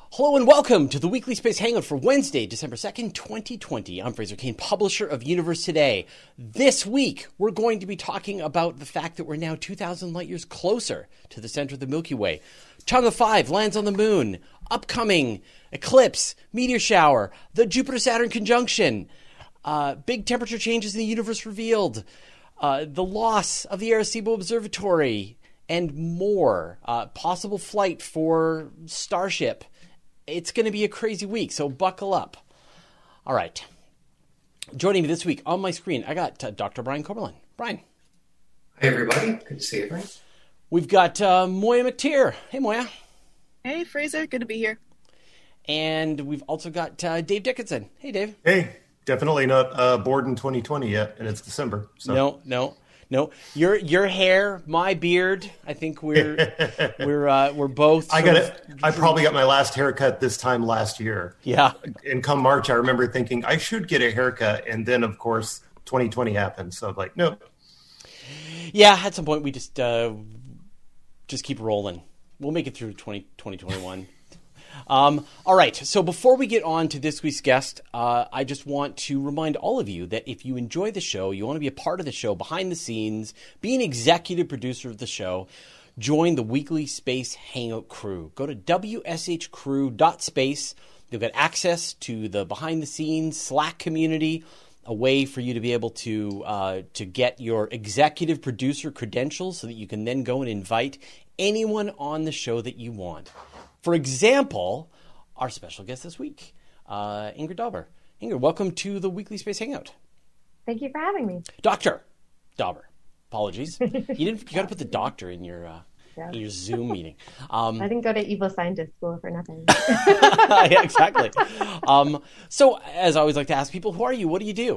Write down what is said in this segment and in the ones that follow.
Hello and welcome to the Weekly Space Hangout for Wednesday, December 2nd, 2020. I'm Fraser Cain, publisher of Universe Today. This week, we're going to be talking about the fact that we're now 2,000 light years closer to the center of the Milky Way. Chang'e 5 lands on the moon, upcoming eclipse, meteor shower, the Jupiter-Saturn conjunction, big temperature changes in the universe revealed, the loss of the Arecibo Observatory, and more. Possible flight for Starship. It's going to be a crazy week, so buckle up. All right. Joining me this week on my screen, I got Dr. Brian Coberlin. Brian. Hey, everybody. Good to see you, Brian. We've got Moya McTeer. Hey, Moya. Hey, Fraser. Good to be here. And we've also got Dave Dickinson. Hey, Dave. Hey, definitely not bored in 2020 yet, and it's December. So. No. Your hair, my beard. I think we're both. I probably got my last haircut this time last year. Yeah. And come March, I remember thinking I should get a haircut, and then of course 2020 happened. So I'm like, no. Yeah, at some point we just keep rolling. We'll make it through 2021. All right, so before we get on to this week's guest, I just want to remind all of you that if you enjoy the show, you want to be a part of the show, behind the scenes, be an executive producer of the show, join the Weekly Space Hangout crew. Go to wshcrew.space. You'll get access to the behind-the-scenes Slack community, a way for you to be able to get your executive producer credentials so that you can then go and invite anyone on the show that you want. For example, our special guest this week, Ingrid Dauber. Ingrid, welcome to the Weekly Space Hangout. Thank you for having me. Dr. Dauber. Apologies. You got to put the doctor in your Zoom meeting. I didn't go to evil scientist school for nothing. Yeah, exactly. So, as I always like to ask people, who are you? What do you do?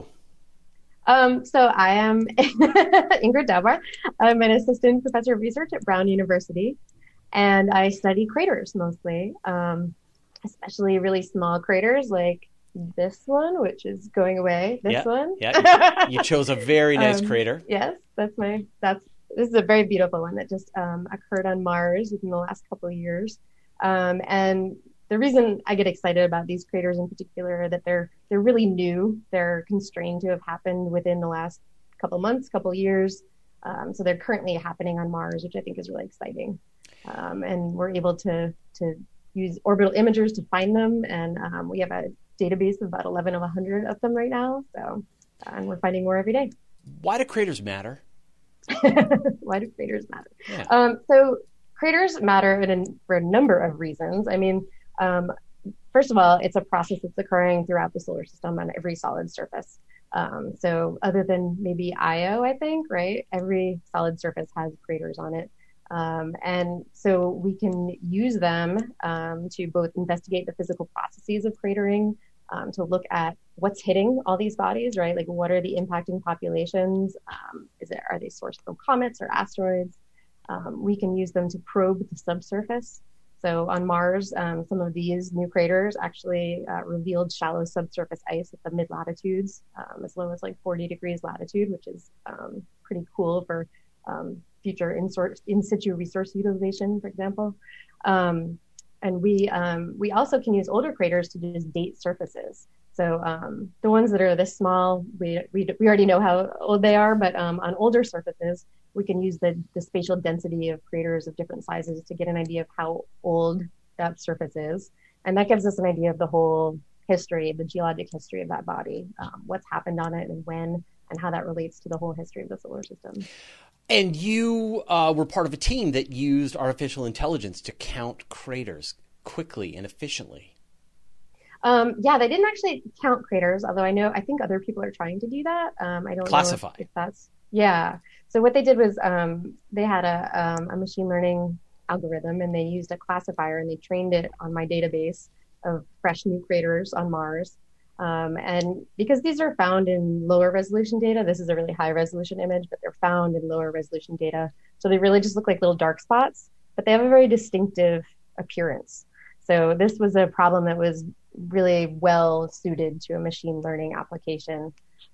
So I am Ingrid Dauber. I'm an assistant professor of research at Brown University. And I study craters mostly, especially really small craters like this one, which is going away. This one. Yeah, you chose a very nice crater. Yes, this is a very beautiful one that just occurred on Mars within the last couple of years. And the reason I get excited about these craters in particular are that they're really new. They're constrained to have happened within the last couple months, couple years. So they're currently happening on Mars, which I think is really exciting. And we're able to use orbital imagers to find them. And we have a database of about 11 of 100 of them right now. So, and we're finding more every day. Why do craters matter? Why do craters matter? Yeah. So craters matter for a number of reasons. I mean, first of all, it's a process that's occurring throughout the solar system on every solid surface. So other than maybe Io, I think, right? Every solid surface has craters on it. And so we can use them to both investigate the physical processes of cratering, to look at what's hitting all these bodies, right? Like what are the impacting populations? Are they sourced from comets or asteroids? We can use them to probe the subsurface. So on Mars, some of these new craters actually revealed shallow subsurface ice at the mid-latitudes, as low as like 40 degrees latitude, which is pretty cool for future in situ resource utilization, for example. And we also can use older craters to just date surfaces. So the ones that are this small, we already know how old they are, but on older surfaces, we can use the spatial density of craters of different sizes to get an idea of how old that surface is. And that gives us an idea of the whole history, the geologic history of that body, what's happened on it and when, and how that relates to the whole history of the solar system. And you were part of a team that used artificial intelligence to count craters quickly and efficiently. Yeah, they didn't actually count craters, although I think other people are trying to do that. I don't classify. know if that's, yeah. So what they did was they had a machine learning algorithm, and they used a classifier, and they trained it on my database of fresh new craters on Mars. And because these are found in lower resolution data, this is a really high resolution image, but they're found in lower resolution data. So they really just look like little dark spots, but they have a very distinctive appearance. So this was a problem that was really well suited to a machine learning application.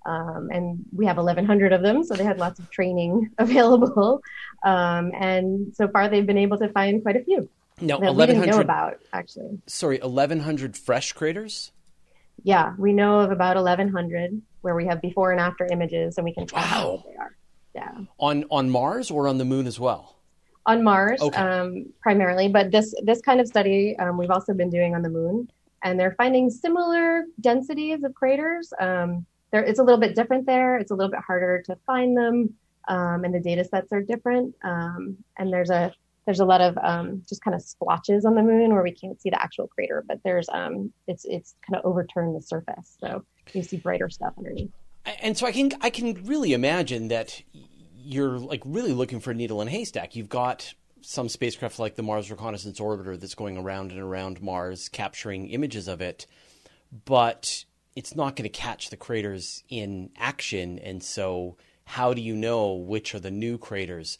And we have 1,100 of them, so they had lots of training available. And so far, they've been able to find quite a few. Now, that we didn't know 1,100. about, actually. Sorry, 1,100 fresh craters. Yeah, we know of about 1,100 where we have before and after images, and we can tell how Wow. old they are. Yeah. On Mars or on the moon as well? On Mars, Okay. primarily, but this kind of study we've also been doing on the moon, and they're finding similar densities of craters. It's a little bit different there. It's a little bit harder to find them, and the data sets are different. And there's a lot of just kind of splotches on the moon where we can't see the actual crater, but there's it's kind of overturned the surface, so you see brighter stuff underneath. And so I can really imagine that you're like really looking for a needle in a haystack. You've got some spacecraft like the Mars Reconnaissance Orbiter that's going around and around Mars capturing images of it, but it's not going to catch the craters in action. And so how do you know which are the new craters?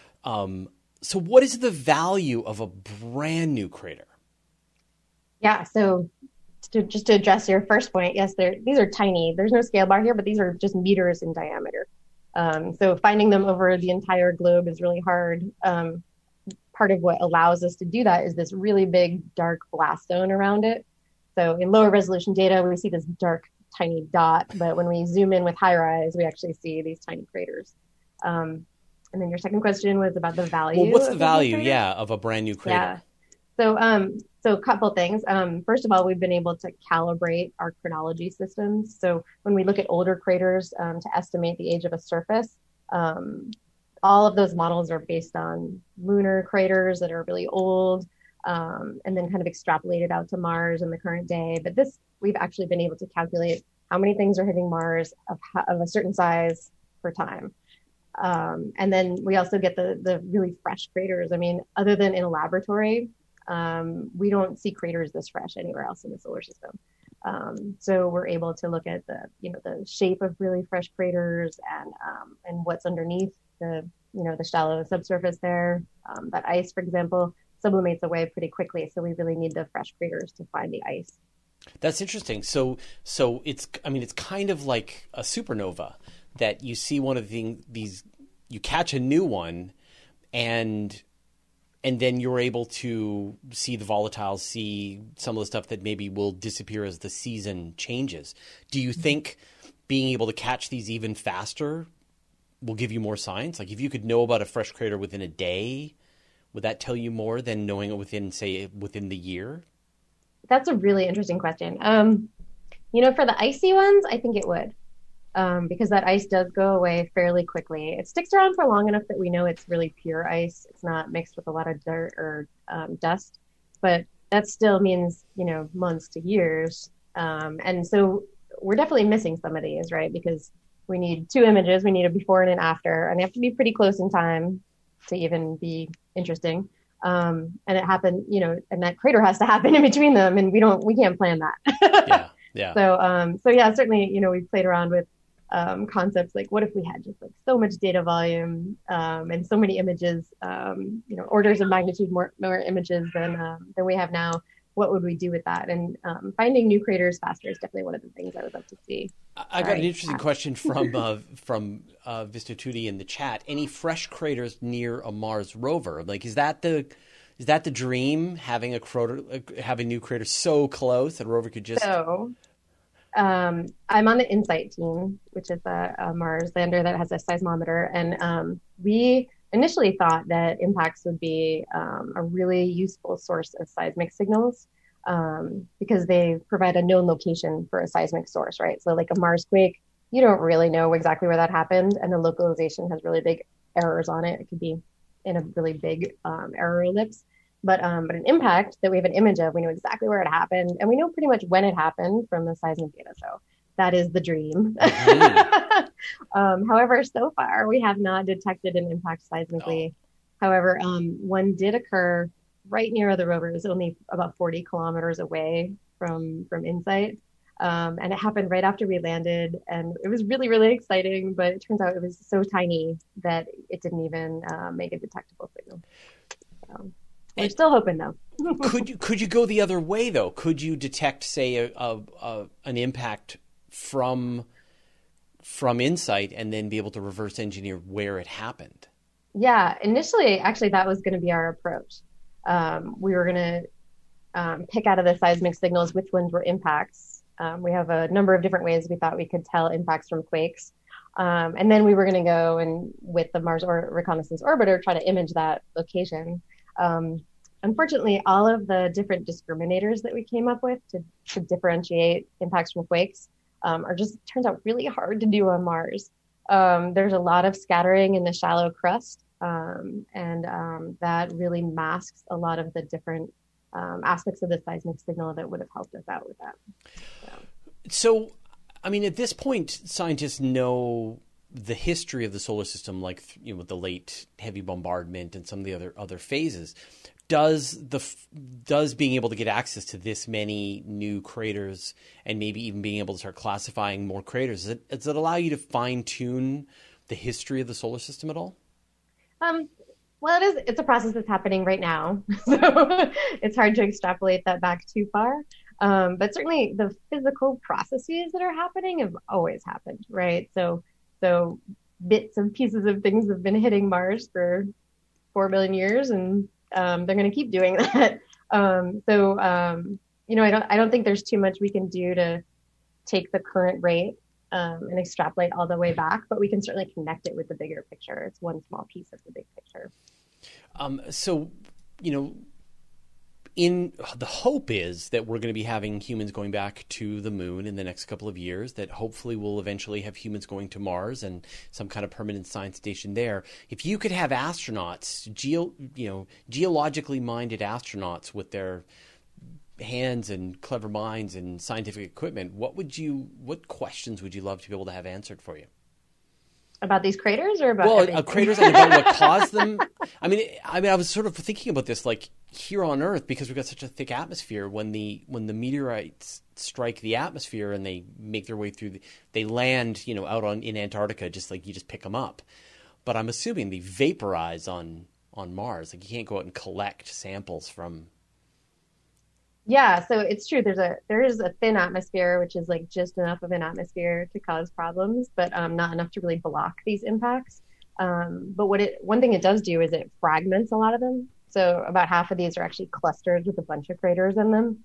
So what is the value of a brand new crater? Yeah, so just to address your first point, yes, these are tiny. There's no scale bar here, but these are just meters in diameter. So finding them over the entire globe is really hard. Part of what allows us to do that is this really big dark blast zone around it. So in lower resolution data, we see this dark tiny dot, but when we zoom in with HiRISE, we actually see these tiny craters. And then your second question was about the value. Well, what's the of value, crater? of a brand new crater? Yeah. So a couple things. First of all, we've been able to calibrate our chronology systems. So when we look at older craters to estimate the age of a surface, all of those models are based on lunar craters that are really old, and then kind of extrapolated out to Mars in the current day. But we've actually been able to calculate how many things are hitting Mars of a certain size per time. And then we also get the really fresh craters. I mean, other than in a laboratory, we don't see craters this fresh anywhere else in the solar system. So we're able to look at the shape of really fresh craters and what's underneath the shallow subsurface there. That ice, for example, sublimates away pretty quickly. So we really need the fresh craters to find the ice. That's interesting. So it's kind of like a supernova that you see one of these, you catch a new one and then you're able to see the volatiles, see some of the stuff that maybe will disappear as the season changes. Do you think being able to catch these even faster will give you more science? Like if you could know about a fresh crater within a day, would that tell you more than knowing it within the year? That's a really interesting question. For the icy ones, I think it would. Because that ice does go away fairly quickly. It sticks around for long enough that we know it's really pure ice. It's not mixed with a lot of dirt or dust, but that still means, months to years. And so we're definitely missing some of these, right? Because we need two images. We need a before and an after, and they have to be pretty close in time to even be interesting. And it happened, and that crater has to happen in between them, and we can't plan that. Yeah. So yeah, certainly, we've played around with concepts like what if we had just like so much data volume and so many images, orders of magnitude more images than we have now. What would we do with that? And finding new craters faster is definitely one of the things I would love to see. I got an interesting question from Vista Tutti in the chat. Any fresh craters near a Mars rover? Like, is that the dream, having new craters so close that a rover could just? So, I'm on the InSight team, which is a Mars lander that has a seismometer, and we initially thought that impacts would be a really useful source of seismic signals because they provide a known location for a seismic source, right? So like a Mars quake, you don't really know exactly where that happened, and the localization has really big errors on it. It could be in a really big error ellipse. But an impact that we have an image of, we know exactly where it happened, and we know pretty much when it happened from the seismic data. So that is the dream. Mm-hmm. However, so far we have not detected an impact seismically. Oh. However, one did occur right near the rover. It was only about 40 kilometers away from InSight. And it happened right after we landed, and it was really, really exciting, but it turns out it was so tiny that it didn't even make a detectable signal. So. We're still hoping, though. Could you go the other way, though? Could you detect, say, an impact from InSight and then be able to reverse engineer where it happened? Yeah, initially, actually, that was going to be our approach. we were going to pick out of the seismic signals which ones were impacts. We have a number of different ways we thought we could tell impacts from quakes. And then we were going to go and with the Mars Reconnaissance Orbiter, try to image that location. Unfortunately, all of the different discriminators that we came up with to differentiate impacts from quakes are just, turns out, really hard to do on Mars. There's a lot of scattering in the shallow crust, and that really masks a lot of the different aspects of the seismic signal that would have helped us out with that. So, I mean, at this point, scientists know the history of the solar system, like, you know, with the late heavy bombardment and some of the other phases. Does being able to get access to this many new craters and maybe even being able to start classifying more craters, does it allow you to fine tune the history of the solar system at all? Well, it's a process that's happening right now, so it's hard to extrapolate that back too far. But certainly the physical processes that are happening have always happened, right? So bits and pieces of things have been hitting Mars for 4 billion years, and they're going to keep doing that. You know, I don't think there's too much we can do to take the current rate and extrapolate all the way back, but we can certainly connect it with the bigger picture. It's one small piece of the big picture. So, you know, in the hope is that we're going to be having humans going back to the moon in the next couple of years, that hopefully we'll eventually have humans going to Mars and some kind of permanent science station there. If you could have astronauts, geologically minded astronauts with their hands and clever minds and scientific equipment, what questions would you love to be able to have answered for you? About these craters or about craters and about what caused them? I mean, I was sort of thinking about this, like here on Earth, because we've got such a thick atmosphere. When the meteorites strike the atmosphere and they make their way through, they land, you know, out in Antarctica, just like you just pick them up. But I'm assuming they vaporize on Mars. Like you can't go out and collect samples from. Yeah, so it's true. There is a thin atmosphere, which is like just enough of an atmosphere to cause problems, but not enough to really block these impacts. But one thing it does do is it fragments a lot of them. So about half of these are actually clusters with a bunch of craters in them.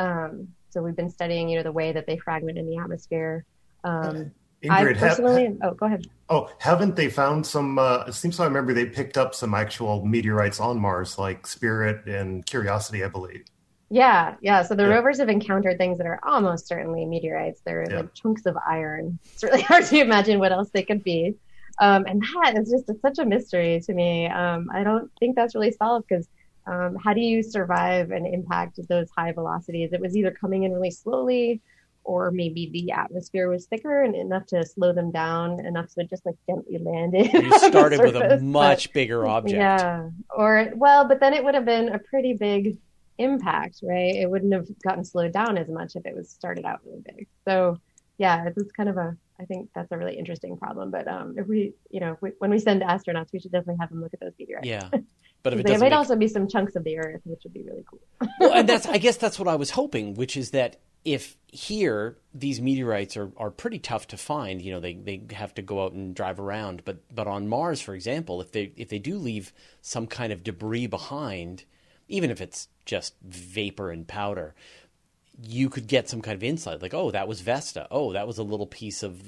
So we've been studying, you know, the way that they fragment in the atmosphere. Ingrid, I personally, go ahead. Oh, haven't they found some? It seems I remember they picked up some actual meteorites on Mars, like Spirit and Curiosity, I believe. Yeah. So the rovers have encountered things that are almost certainly meteorites. They're like chunks of iron. It's really hard to imagine what else they could be. And that is just such a mystery to me. I don't think that's really solved because how do you survive an impact at those high velocities? It was either coming in really slowly or maybe the atmosphere was thicker and enough to slow them down enough so it just like gently landed. You started with a much bigger object. Yeah. But then it would have been a pretty big impact, right? It wouldn't have gotten slowed down as much if it was started out really big. So yeah, it's kind of I think that's a really interesting problem. But if we, you know, when we send astronauts, we should definitely have them look at those meteorites. Yeah. But if it there might also be some chunks of the Earth, which would be really cool. Well, and I guess that's what I was hoping, which is that if here these meteorites are pretty tough to find, you know, they have to go out and drive around. But on Mars, for example, if they do leave some kind of debris behind, even if it's just vapor and powder, you could get some kind of insight, like, oh, that was Vesta. Oh, that was a little piece of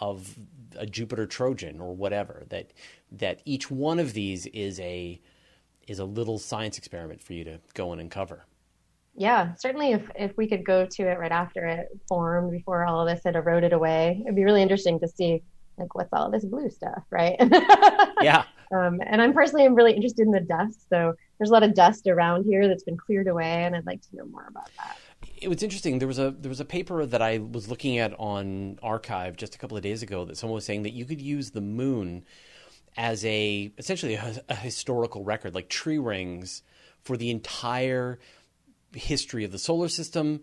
a Jupiter Trojan or whatever. That each one of these is a little science experiment for you to go and uncover. Yeah, certainly if we could go to it right after it formed, before all of this had eroded away, it'd be really interesting to see, like, what's all this blue stuff, right? Yeah. And I'm really interested in the dust. So there's a lot of dust around here that's been cleared away, and I'd like to know more about that. It was interesting. There was a paper that I was looking at on Archive just a couple of days ago that someone was saying that you could use the moon as essentially a historical record, like tree rings for the entire history of the solar system,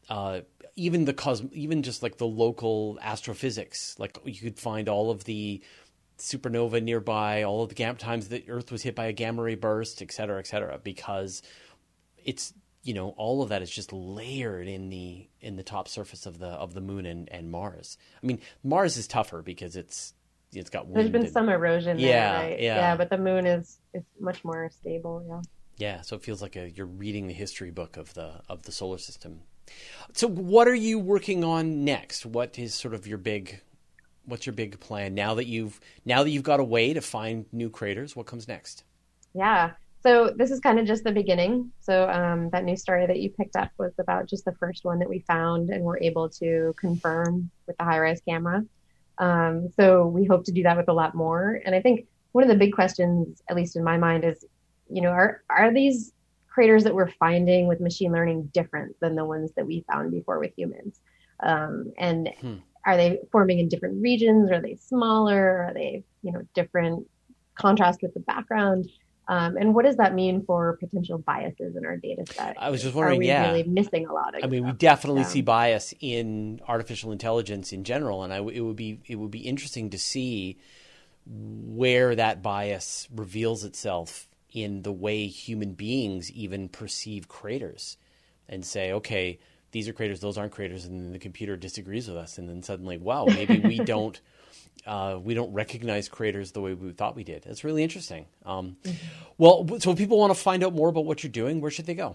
even just like the local astrophysics. Like you could find all of the supernova nearby, all of the times that Earth was hit by a gamma ray burst, et cetera, because it's, you know, all of that is just layered in the top surface of the moon and Mars. I mean, Mars is tougher because it's got wind. There's been some erosion there, right? Yeah. But the moon is much more stable, yeah. Yeah, so it feels like you're reading the history book of the solar system. So what are you working on next? What is sort of what's your big plan now that you've got a way to find new craters? What comes next? Yeah. So this is kind of just the beginning. So that news story that you picked up was about just the first one that we found and were able to confirm with the HiRISE camera. So we hope to do that with a lot more. And I think one of the big questions, at least in my mind, is, are these craters that we're finding with machine learning different than the ones that we found before with humans? And are they forming in different regions? Are they smaller? Are they, different contrast with the background? And what does that mean for potential biases in our data set? I was just wondering, are we really missing a lot of we definitely see bias in artificial intelligence in general, and it would be interesting to see where that bias reveals itself in the way human beings even perceive craters and say, okay, these are craters, those aren't craters, and then the computer disagrees with us, and then suddenly, wow, maybe we don't recognize craters the way we thought we did. It's really interesting. Well, so if people want to find out more about what you're doing, where should they go?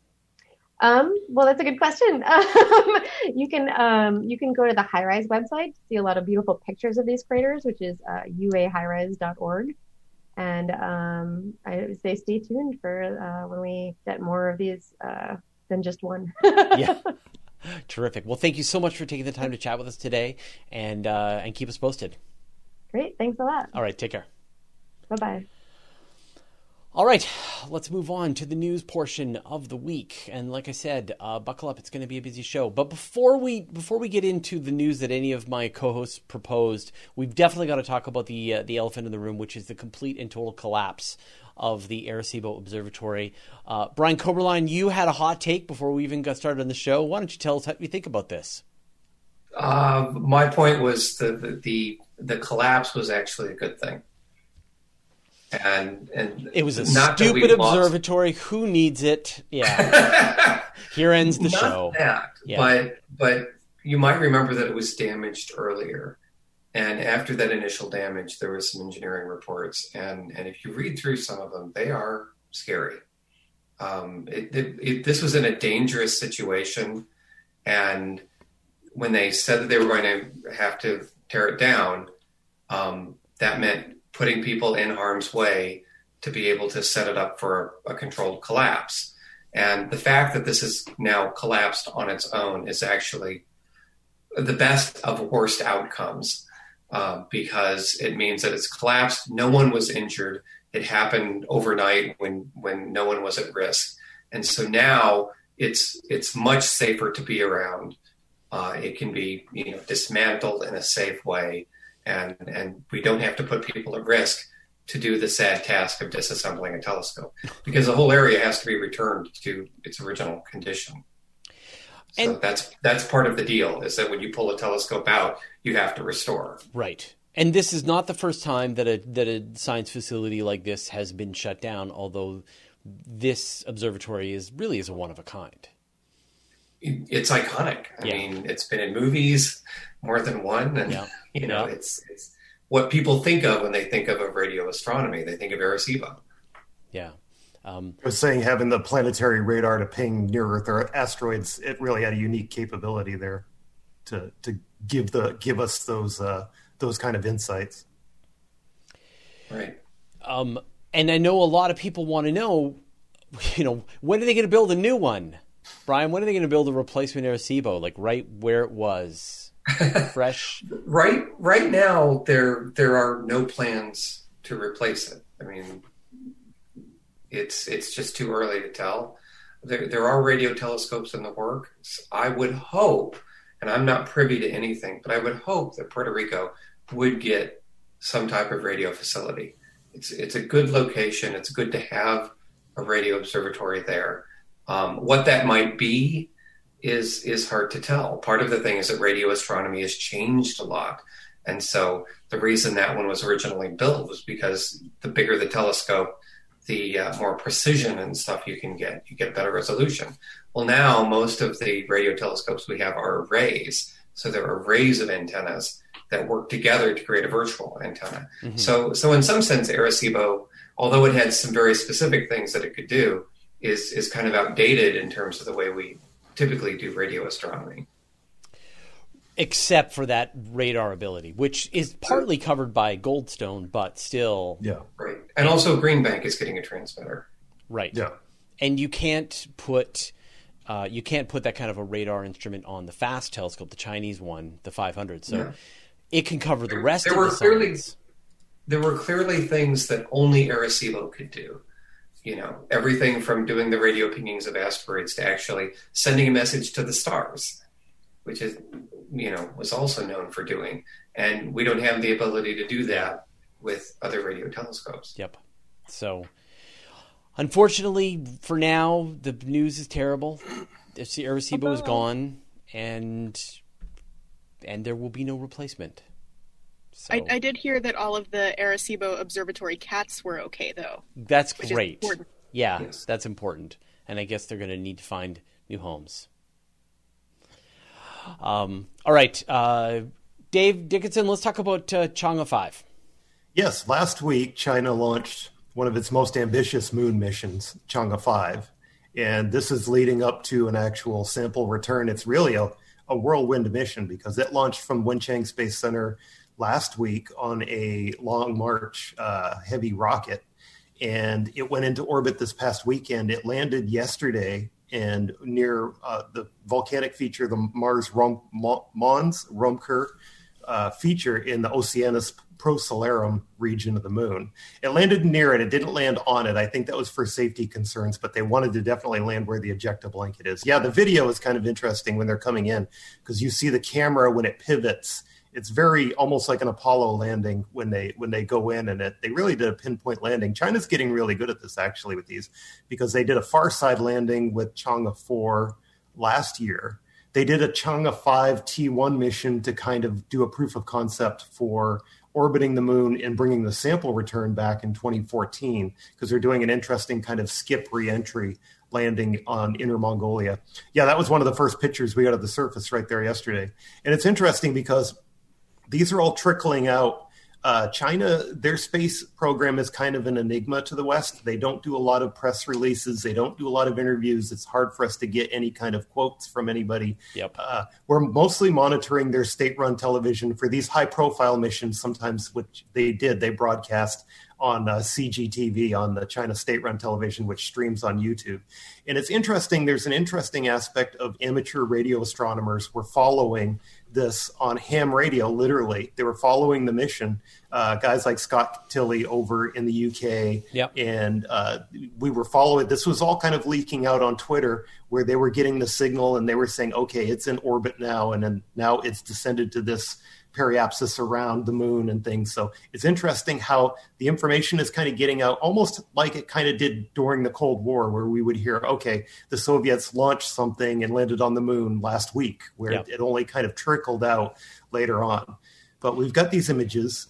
Well, that's a good question. You can go to the HiRISE website to see a lot of beautiful pictures of these craters, which is uahirise.org. And I would say stay tuned for when we get more of these than just one. Yeah. Terrific. Well, thank you so much for taking the time to chat with us today, and keep us posted. Great. Thanks a lot. All right. Take care. Bye-bye. All right. Let's move on to the news portion of the week. And like I said, buckle up. It's going to be a busy show. But before we get into the news that any of my co-hosts proposed, we've definitely got to talk about the elephant in the room, which is the complete and total collapse of the Arecibo Observatory. Brian Koberlein, you had a hot take before we even got started on the show. Why don't you tell us how you think about this? My point was the collapse was actually a good thing. And it was a stupid observatory. Who needs it? Yeah. Here ends the show. That, yeah. But you might remember that it was damaged earlier. And after that initial damage, there was some engineering reports. And if you read through some of them, they are scary. This was in a dangerous situation. And when they said that they were going to have to tear it down, that meant putting people in harm's way to be able to set it up for a controlled collapse. And the fact that this is now collapsed on its own is actually the best of worst outcomes, because it means that it's collapsed. No one was injured. It happened overnight when no one was at risk. And so now it's much safer to be around. It can be dismantled in a safe way. And we don't have to put people at risk to do the sad task of disassembling a telescope, because the whole area has to be returned to its original condition. So that's part of the deal, is that when you pull a telescope out, you have to restore. Right. And this is not the first time that a science facility like this has been shut down, although this observatory is a one of a kind. It's iconic. I mean, it's been in movies more than one, and it's what people think of when they think of radio astronomy. They think of Arecibo. Yeah. I was saying having the planetary radar to ping near Earth or asteroids, it really had a unique capability there to give us those kind of insights. Right. And I know a lot of people want to know, when are they going to build a new one? Brian, when are they going to build a replacement Arecibo, like right where it was? Fresh? Right now, there are no plans to replace it. I mean, it's just too early to tell. There are radio telescopes in the works. I would hope, and I'm not privy to anything, but I would hope that Puerto Rico would get some type of radio facility. It's a good location. It's good to have a radio observatory there. What that might be is hard to tell. Part of the thing is that radio astronomy has changed a lot. And so the reason that one was originally built was because the bigger the telescope, the more precision and stuff you get better resolution. Well, now most of the radio telescopes we have are arrays. So there are arrays of antennas that work together to create a virtual antenna. Mm-hmm. So in some sense, Arecibo, although it had some very specific things that it could do, is kind of outdated in terms of the way we typically do radio astronomy. Except for that radar ability, which is partly covered by Goldstone, but still. Yeah. Right. And also Green Bank is getting a transmitter. Right. Yeah. And you can't put that kind of a radar instrument on the FAST telescope, the Chinese one, the 500. So it can cover the rest of the signs. There were clearly things that only Arecibo could do. You know, everything from doing the radio pingings of asteroids to actually sending a message to the stars, which is, you know, was also known for doing. And we don't have the ability to do that with other radio telescopes. Yep. So, unfortunately, for now, the news is terrible. Arecibo is gone, and there will be no replacement. So, I did hear that all of the Arecibo Observatory cats were okay, though. That's great. Yeah, Yes. that's important. And I guess they're going to need to find new homes. All right. Dave Dickinson, let's talk about Chang'e 5. Yes, last week, China launched one of its most ambitious moon missions, Chang'e 5. And this is leading up to an actual sample return. It's really a whirlwind mission because it launched from Wenchang Space Center last week on a Long March heavy rocket. And it went into orbit this past weekend. It landed yesterday and near the volcanic feature, the Mars Mons Rumker feature in the Oceanus Procellarum region of the moon. It landed near it. It didn't land on it. I think that was for safety concerns, but they wanted to definitely land where the ejecta blanket is. Yeah, the video is kind of interesting when they're coming in because you see the camera when it pivots. It's very almost like an Apollo landing when they go in, and they really did a pinpoint landing. China's getting really good at this actually with these because they did a far side landing with Chang'e 4 last year. They did a Chang'e 5 T1 mission to kind of do a proof of concept for orbiting the moon and bringing the sample return back in 2014 because they're doing an interesting kind of skip reentry landing on Inner Mongolia. Yeah, that was one of the first pictures we got of the surface right there yesterday. And it's interesting because these are all trickling out. China, their space program is kind of an enigma to the West. They don't do a lot of press releases. They don't do a lot of interviews. It's hard for us to get any kind of quotes from anybody. Yep. We're mostly monitoring their state-run television for these high-profile missions, sometimes which they broadcast on CGTV, on the China state-run television, which streams on YouTube. And it's interesting. There's an interesting aspect of amateur radio astronomers were following this on ham radio, literally. They were following the mission. Guys like Scott Tilley over in the UK. Yep. And we were following. This was all kind of leaking out on Twitter where they were getting the signal and they were saying, okay, it's in orbit now. And then now it's descended to this periapsis around the moon and things. So it's interesting how the information is kind of getting out almost like it kind of did during the Cold War, where we would hear, okay, the Soviets launched something and landed on the moon last week, where it only kind of trickled out later on. But we've got these images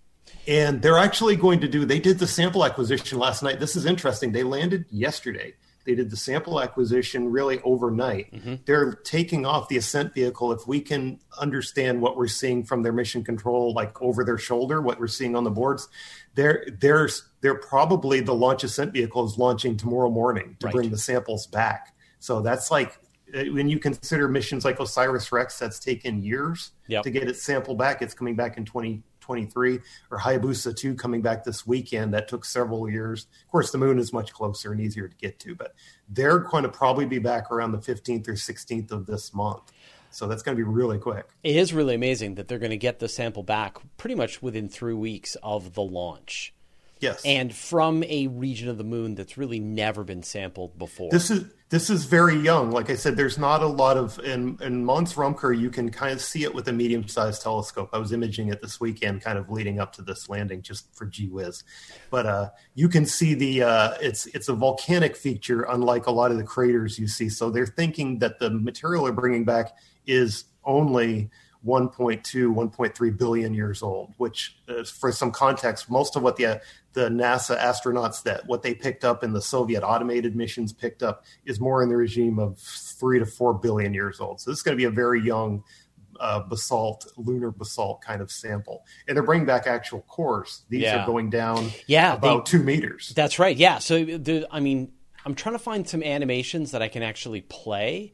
and they're actually going to they did the sample acquisition last night. This is interesting. They landed yesterday. They did the sample acquisition really overnight. Mm-hmm. They're taking off the ascent vehicle. If we can understand what we're seeing from their mission control, like over their shoulder, what we're seeing on the boards, they're probably the launch ascent vehicle is launching tomorrow morning to bring the samples back. So that's like, when you consider missions like OSIRIS-REx, that's taken years to get its sample back. It's coming back in 2023, or Hayabusa 2 coming back this weekend. That took several years. Of course, the moon is much closer and easier to get to, but they're going to probably be back around the 15th or 16th of this month. So that's going to be really quick. It is really amazing that they're going to get the sample back pretty much within 3 weeks of the launch. Yes. And from a region of the moon that's really never been sampled before. This is very young. Like I said, there's not a lot of, in Mons Rumker, you can kind of see it with a medium-sized telescope. I was imaging it this weekend, kind of leading up to this landing, just for gee whiz. But you can see it's a volcanic feature, unlike a lot of the craters you see. So they're thinking that the material they're bringing back is only 1.2, 1.3 billion years old, which for some context, most of what the NASA astronauts what they picked up in the Soviet automated missions picked up is more in the regime of 3 to 4 billion years old. So this is going to be a very young lunar basalt kind of sample. And they're bringing back actual cores. These are going down about 2 meters. That's right. Yeah. So, I'm trying to find some animations that I can actually play.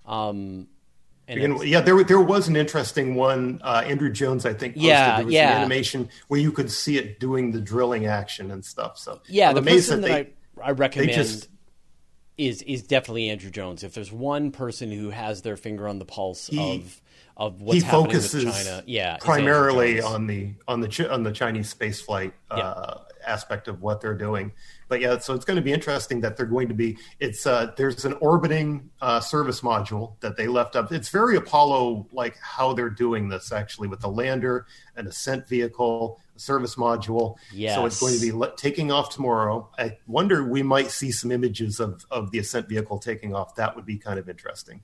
There was an interesting one. Andrew Jones, I think, posted. There was an animation where you could see it doing the drilling action and stuff. So the person that I recommend is definitely Andrew Jones. If there's one person who has their finger on the pulse of what's happening with China, primarily on the Chinese space flight aspect of what they're doing. But so it's going to be interesting that they're going to be. There's an orbiting service module that they left up. It's very Apollo like how they're doing this actually with the lander, an ascent vehicle, a service module. Yes. So it's going to be taking off tomorrow. I wonder we might see some images of the ascent vehicle taking off. That would be kind of interesting.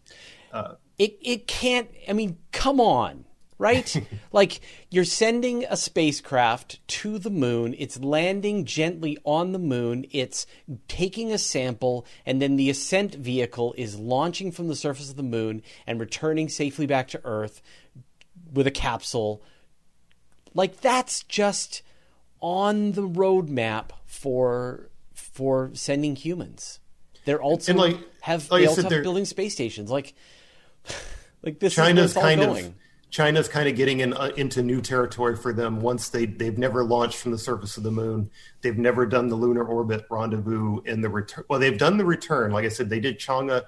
It can't. I mean, come on. Right? Like you're sending a spacecraft to the moon. It's landing gently on the moon. It's taking a sample, and then the ascent vehicle is launching from the surface of the moon and returning safely back to Earth with a capsule. Like that's just on the roadmap for sending humans. They're also they also have building space stations. Like this China's is where it's all going. China's kind of getting into new territory for them. Once they've never launched from the surface of the moon, they've never done the lunar orbit rendezvous in the return. Well, they've done the return. Like I said, they did Chang'e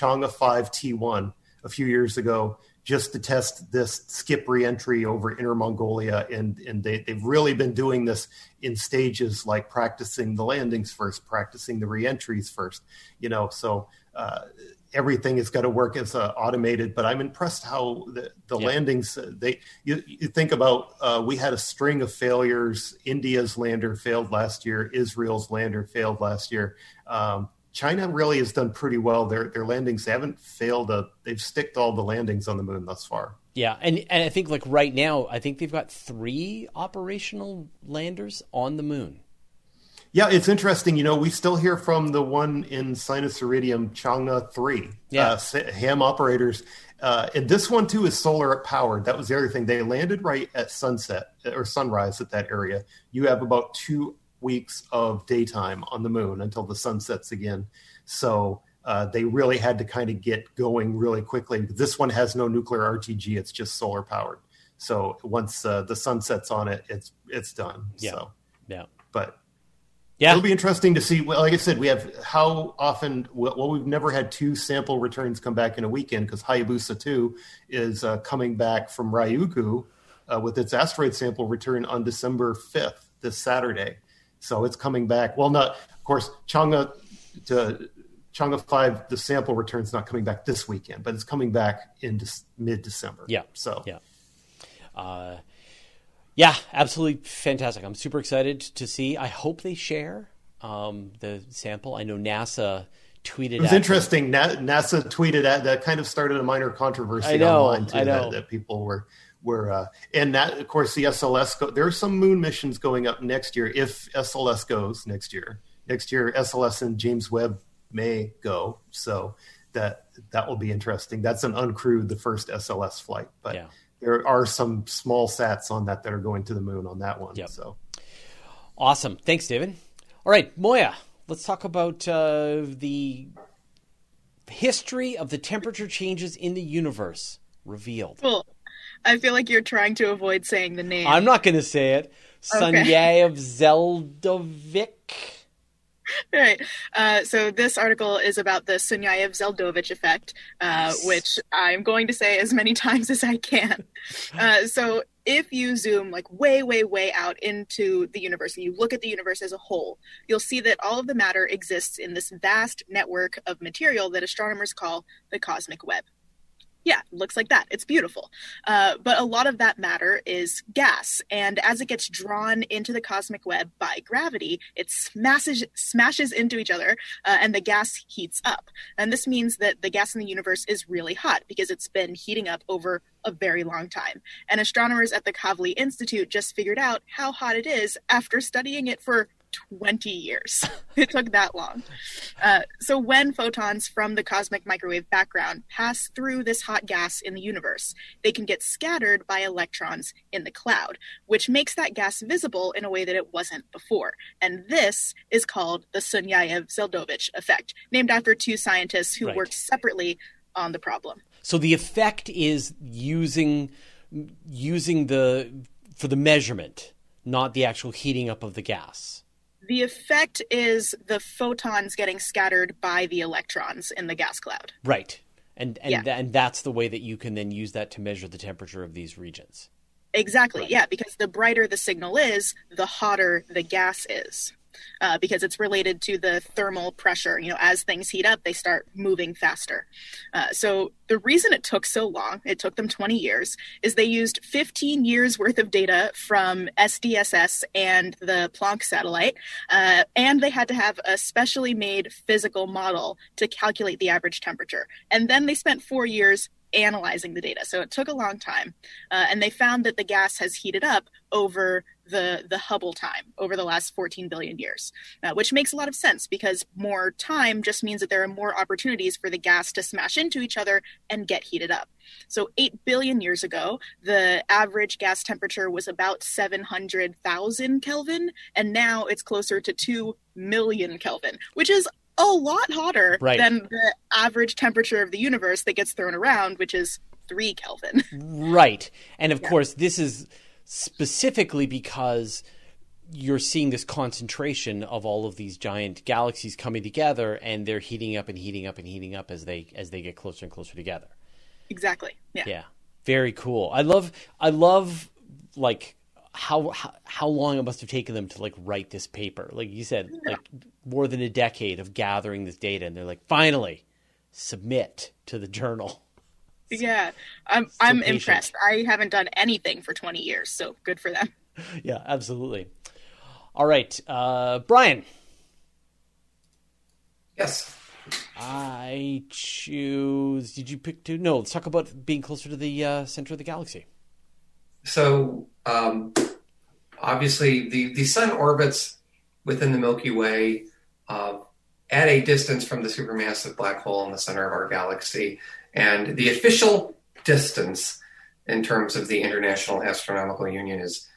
5 T1 a few years ago just to test this skip reentry over Inner Mongolia, and they've really been doing this in stages, like practicing the landings first, practicing the reentries first. So. Everything has got to work as automated, but I'm impressed how the landings. You think about we had a string of failures. India's lander failed last year. Israel's lander failed last year. China really has done pretty well. Their landings haven't failed. They've sticked all the landings on the moon thus far. Yeah, and I think like right now, I think they've got 3 operational landers on the moon. Yeah, it's interesting. We still hear from the one in Sinus Iridium, Chang'e 3, ham operators. And this one, too, is solar powered. That was the other thing. They landed right at sunset or sunrise at that area. You have about 2 weeks of daytime on the moon until the sun sets again. So they really had to kind of get going really quickly. This one has no nuclear RTG. It's just solar powered. So once the sun sets on it, it's done. Yeah. So, But... yeah, it'll be interesting to see. Well, like I said, we have how often. Well, we've never had 2 sample returns come back in a weekend because Hayabusa 2 is coming back from Ryugu with its asteroid sample return on December 5th, this Saturday. So it's coming back. Well, not of course Chang'e 5. The sample return's not coming back this weekend, but it's coming back in mid-December. Yeah. So yeah, absolutely fantastic. I'm super excited to see. I hope they share the sample. I know NASA tweeted. It was interesting. NASA tweeted that kind of started a minor controversy online too. That people were and that of course the SLS. There are some moon missions going up next year if SLS goes next year. Next year, SLS and James Webb may go. So that will be interesting. That's an uncrewed, the first SLS flight, but. Yeah. There are some small sats on that are going to the moon on that one. Yep. So awesome. Thanks, David. All right, Moya, let's talk about the history of the temperature changes in the universe revealed. Well, I feel like you're trying to avoid saying the name. I'm not going to say it. Sunyaev Zeldovich. Right. So this article is about the Sunyaev-Zeldovich effect, which I'm going to say as many times as I can. So if you zoom like way, way, way out into the universe and you look at the universe as a whole, you'll see that all of the matter exists in this vast network of material that astronomers call the cosmic web. Yeah, it looks like that. It's beautiful. But a lot of that matter is gas. And as it gets drawn into the cosmic web by gravity, it smashes into each other and the gas heats up. And this means that the gas in the universe is really hot because it's been heating up over a very long time. And astronomers at the Kavli Institute just figured out how hot it is after studying it for 20 years. It took that long. So when photons from the cosmic microwave background pass through this hot gas in the universe, they can get scattered by electrons in the cloud, which makes that gas visible in a way that it wasn't before. And this is called the Sunyaev-Zeldovich effect, named after two scientists who worked separately on the problem. So the effect is using for the measurement, not the actual heating up of the gas. The effect is the photons getting scattered by the electrons in the gas cloud. Right. And that's the way that you can then use that to measure the temperature of these regions. Exactly. Right. Yeah, because the brighter the signal is, the hotter the gas is. Because it's related to the thermal pressure. As things heat up, they start moving faster. So the reason it took so long, it took them 20 years, is they used 15 years worth of data from SDSS and the Planck satellite, and they had to have a specially made physical model to calculate the average temperature. And then they spent 4 years analyzing the data. So it took a long time. And they found that the gas has heated up over the Hubble time, over the last 14 billion years, which makes a lot of sense because more time just means that there are more opportunities for the gas to smash into each other and get heated up. So 8 billion years ago, the average gas temperature was about 700,000 Kelvin, and now it's closer to 2 million Kelvin, which is a lot hotter than the average temperature of the universe that gets thrown around, which is 3 Kelvin. Right. And of course, this is specifically because you're seeing this concentration of all of these giant galaxies coming together, and they're heating up and heating up and heating up as they get closer and closer together. Exactly. Yeah. Very cool. I love like how long it must have taken them to like write this paper. Like you said, like more than a decade of gathering this data, and they're like, finally submit to the journal. Yeah. I'm impressed. I haven't done anything for 20 years, so good for them. Yeah, absolutely. All right. Brian. Yes. I choose. Did you pick two? No, let's talk about being closer to the center of the galaxy. So, obviously, the sun orbits within the Milky Way at a distance from the supermassive black hole in the center of our galaxy. And the official distance in terms of the International Astronomical Union is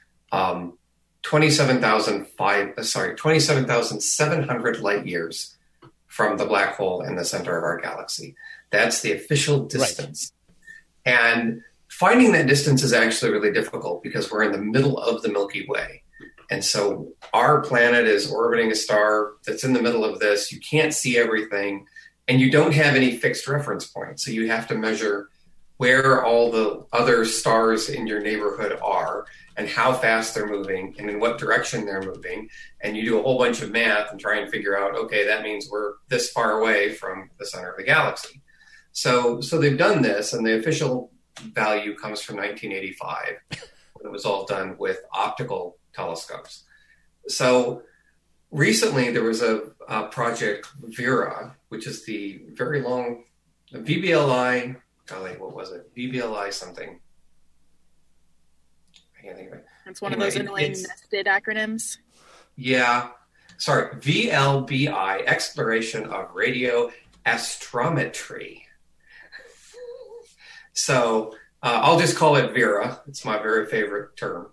27,700 light years from the black hole in the center of our galaxy. That's the official distance. Right. And finding that distance is actually really difficult because we're in the middle of the Milky Way. And so our planet is orbiting a star that's in the middle of this. You can't see everything, and you don't have any fixed reference point. So you have to measure where all the other stars in your neighborhood are and how fast they're moving and in what direction they're moving. And you do a whole bunch of math and try and figure out, okay, that means we're this far away from the center of the galaxy. So they've done this, and the official value comes from 1985 when it was all done with optical telescopes. So recently there was a project Vera, which is the very long VBLI, what was it? VBLI something. I can't think of it. It's one of those annoying nested acronyms. Yeah. Sorry. VLBI, Exploration of Radio Astrometry. So I'll just call it Vera. It's my very favorite term.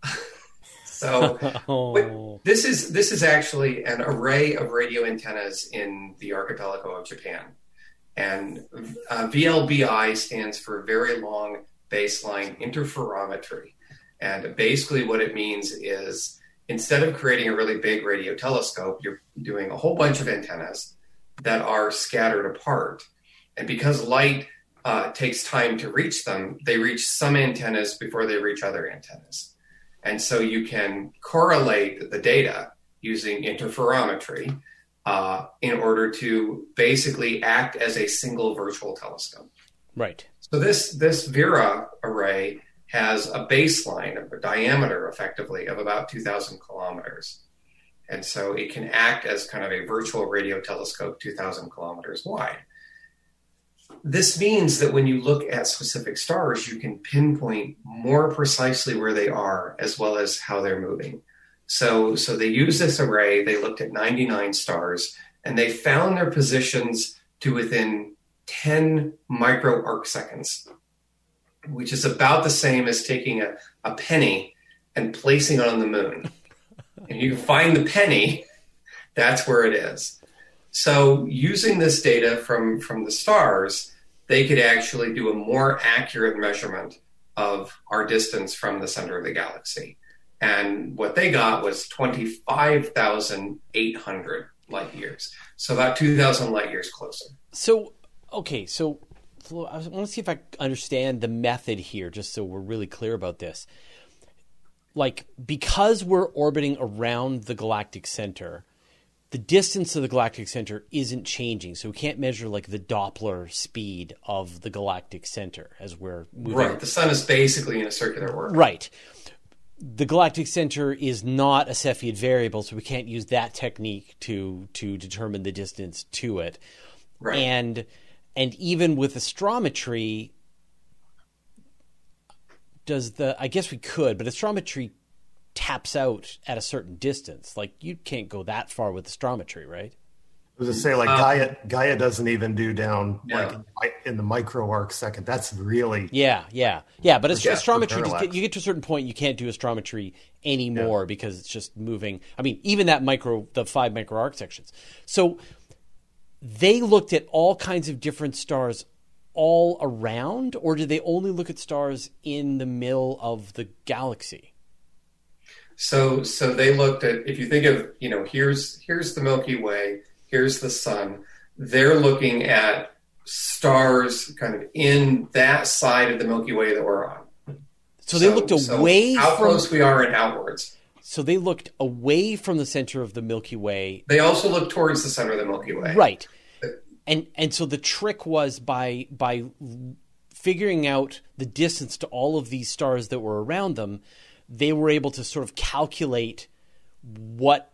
So this is actually an array of radio antennas in the archipelago of Japan. And VLBI stands for Very Long Baseline Interferometry. And basically what it means is instead of creating a really big radio telescope, you're doing a whole bunch of antennas that are scattered apart. And because light takes time to reach them, they reach some antennas before they reach other antennas. And so you can correlate the data using interferometry in order to basically act as a single virtual telescope. Right. So this Vera array has a baseline of a diameter, effectively, of about 2,000 kilometers. And so it can act as kind of a virtual radio telescope 2,000 kilometers wide. This means that when you look at specific stars, you can pinpoint more precisely where they are as well as how they're moving. So they used this array. They looked at 99 stars, and they found their positions to within 10 micro arc seconds, which is about the same as taking a penny and placing it on the moon. And you can find the penny, that's where it is. So using this data from the stars, they could actually do a more accurate measurement of our distance from the center of the galaxy. And what they got was 25,800 light years. So about 2,000 light years closer. So, okay, so I want to see if I understand the method here, just so we're really clear about this. Like, because we're orbiting around the galactic center, the distance of the galactic center isn't changing. So we can't measure like the Doppler speed of the galactic center as we're moving. Right. The sun is basically in a circular orbit. Right. The galactic center is not a Cepheid variable, so we can't use that technique to determine the distance to it. Right. And even with astrometry, I guess we could, but astrometry taps out at a certain distance. Like, you can't go that far with astrometry, right? I was to say, like, Gaia doesn't even do down like in the micro arc second. That's really yeah. But astrometry, you get to a certain point, you can't do astrometry anymore because it's just moving. I mean, even the 5 micro arc sections. So they looked at all kinds of different stars all around, or did they only look at stars in the middle of the galaxy? So they looked at, if you think of, here's the Milky Way, here's the sun. They're looking at stars kind of in that side of the Milky Way that we're on. So they looked away from how close we are and outwards. So they looked away from the center of the Milky Way. They also looked towards the center of the Milky Way. Right. And so the trick was by figuring out the distance to all of these stars that were around them, they were able to sort of calculate what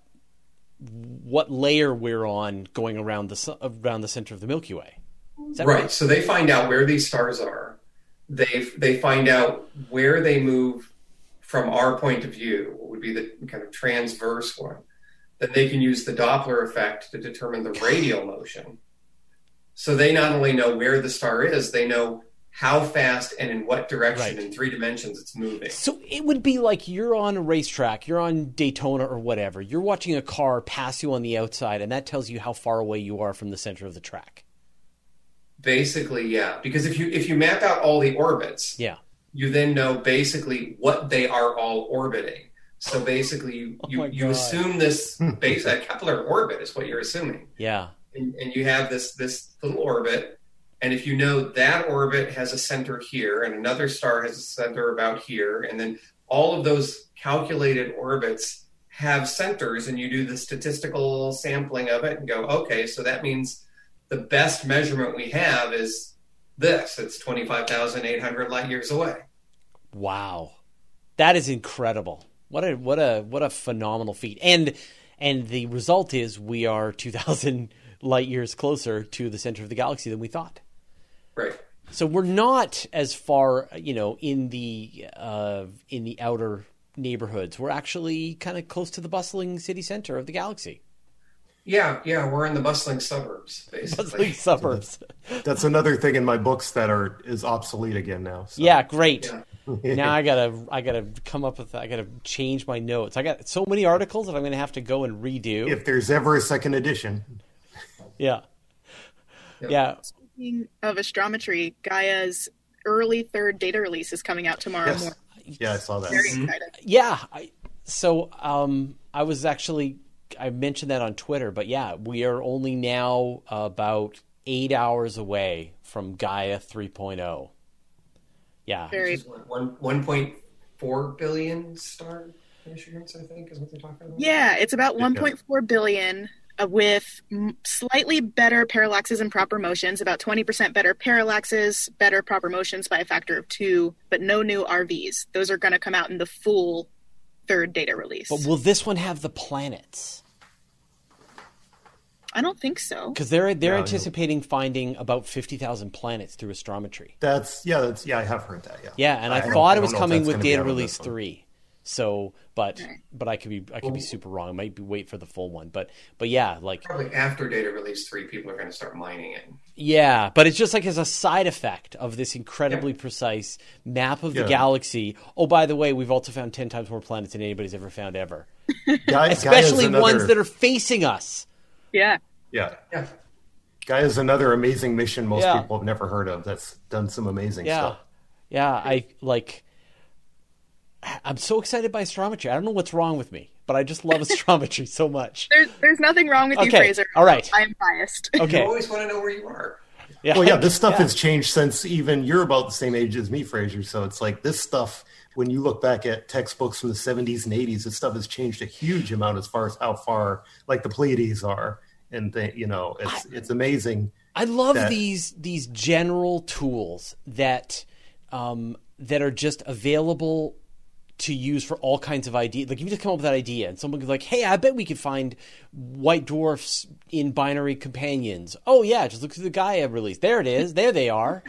layer we're on going around the center of the Milky Way. Is that right? So they find out where these stars are. They find out where they move from our point of view, what would be the kind of transverse one. Then they can use the Doppler effect to determine the radial motion. So they not only know where the star is, they know how fast and in what direction in 3 dimensions it's moving. So it would be like you're on a racetrack, you're on Daytona or whatever. You're watching a car pass you on the outside, and that tells you how far away you are from the center of the track. Basically, yeah. Because if you map out all the orbits, you then know basically what they are all orbiting. So basically, you assume this a Kepler orbit is what you're assuming. Yeah. And you have this little orbit. And if you know that orbit has a center here and another star has a center about here, and then all of those calculated orbits have centers, and you do the statistical sampling of it and go, okay, so that means the best measurement we have is this. It's 25,800 light years away. Wow. That is incredible. What a phenomenal feat. And the result is we are 2,000 light years closer to the center of the galaxy than we thought. Right. So we're not as far, in the outer neighborhoods. We're actually kind of close to the bustling city center of the galaxy. Yeah, we're in the bustling suburbs, basically. Bustling suburbs. That's another thing in my books that is obsolete again now. So. Yeah, great. Yeah. Now I gotta come up with. I gotta change my notes. I got so many articles that I'm gonna have to go and redo. If there's ever a second edition. Yeah. Yep. Yeah. Speaking of astrometry, Gaia's early 3rd data release is coming out tomorrow morning. Yeah, I saw that. Very excited. Yeah. I mentioned that on Twitter, but yeah, we are only now about 8 hours away from Gaia 3.0. Yeah. Very. 1.4 billion star measurements, I think, is what they're talking about. Yeah, it's about 1.4 billion with slightly better parallaxes and proper motions, about 20% better parallaxes, better proper motions by a factor of 2, but no new RVs. Those are going to come out in the full 3rd data release. But will this one have the planets? I don't think so. Because they're anticipating finding about 50,000 planets through astrometry. I have heard that. Yeah. Yeah, and I thought it was coming with data release 3. So, but I could be super wrong. I might be wait for the full one, but yeah, like probably after data release 3, people are going to start mining it. Yeah, but it's just like as a side effect of this incredibly precise map of the galaxy. Oh, by the way, we've also found 10 times more planets than anybody's ever found ever. Especially ones that are facing us. Yeah. Gaia is another amazing mission most people have never heard of that's done some amazing stuff. Yeah, I'm so excited by astrometry. I don't know what's wrong with me, but I just love astrometry so much. There's nothing wrong with you, Fraser. All right. I am biased. Okay. You always want to know where you are. Yeah. Well, this stuff has changed since even you're about the same age as me, Fraser. So it's like this stuff, when you look back at textbooks from the 70s and 80s, this stuff has changed a huge amount as far as how far, like the Pleiades are. And, it's amazing. I love these general tools that are just available to use for all kinds of ideas. Like you just come up with that idea and someone goes like, hey, I bet we could find white dwarfs in binary companions. Oh yeah, just look through the Gaia release. There it is. There they are.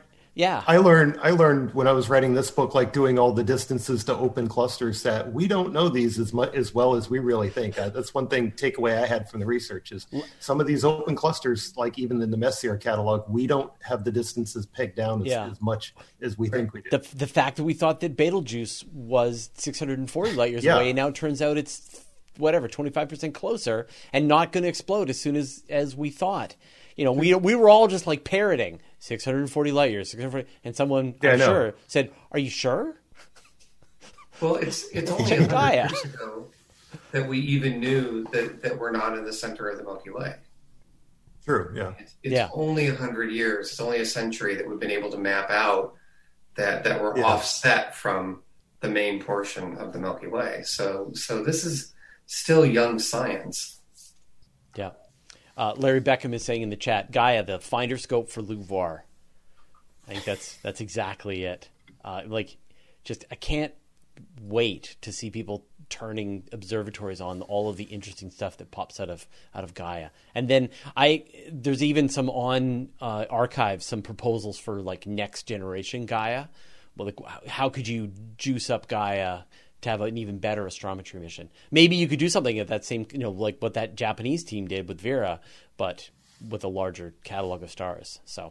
I learned when I was writing this book, like doing all the distances to open clusters, that we don't know these as well as we really think. That's one takeaway I had from the research is some of these open clusters, like even in the Messier catalog, we don't have the distances pegged down as much as we think we do. The fact that we thought that Betelgeuse was 640 light years away, and now it turns out it's 25% closer and not going to explode as soon as we thought. We were all just like parroting 640 light years, 640, and someone, I'm sure, said, "Are you sure?" Well, it's only 100 years ago that we even knew that we're not in the center of the Milky Way. True. Yeah. It's only 100 years. It's only a century that we've been able to map out that we're offset from the main portion of the Milky Way. So this is still young science. Yeah. Larry Beckham is saying in the chat, Gaia, the finder scope for LUVOIR. I think that's exactly it. I can't wait to see people turning observatories on all of the interesting stuff that pops out of Gaia. And then there's even some on archive, some proposals for like next generation Gaia. Well, like how could you juice up Gaia to have an even better astrometry mission? Maybe you could do something at that same, like what that Japanese team did with Vera, but with a larger catalog of stars. So,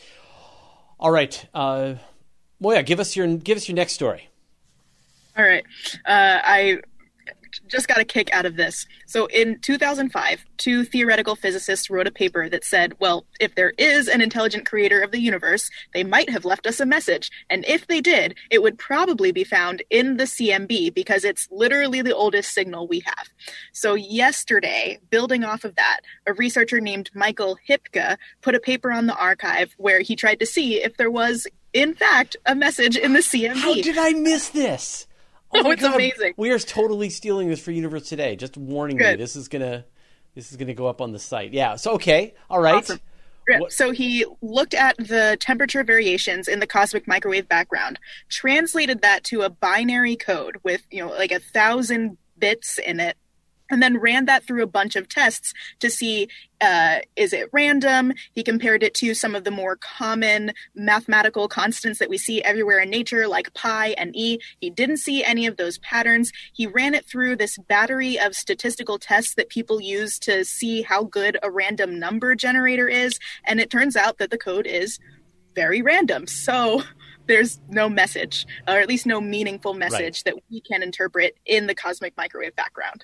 all right, Moya, give us your next story. All right, I just got a kick out of this. So in 2005, 2 theoretical physicists wrote a paper that said, well, if there is an intelligent creator of the universe, they might have left us a message. And if they did, it would probably be found in the CMB because it's literally the oldest signal we have. So yesterday, building off of that, a researcher named Michael Hipka put a paper on the archive where he tried to see if there was, in fact, a message in the CMB. How did I miss this? Oh, it's amazing. We are totally stealing this for Universe Today. Just warning you, this is gonna go up on the site. Yeah. So okay, all right. Awesome. So he looked at the temperature variations in the cosmic microwave background, translated that to a binary code with like 1,000 bits in it, and then ran that through a bunch of tests to see, is it random? He compared it to some of the more common mathematical constants that we see everywhere in nature, like pi and e. He didn't see any of those patterns. He ran it through this battery of statistical tests that people use to see how good a random number generator is. And it turns out that the code is very random. So there's no message, or at least no meaningful message that we can interpret in the cosmic microwave background.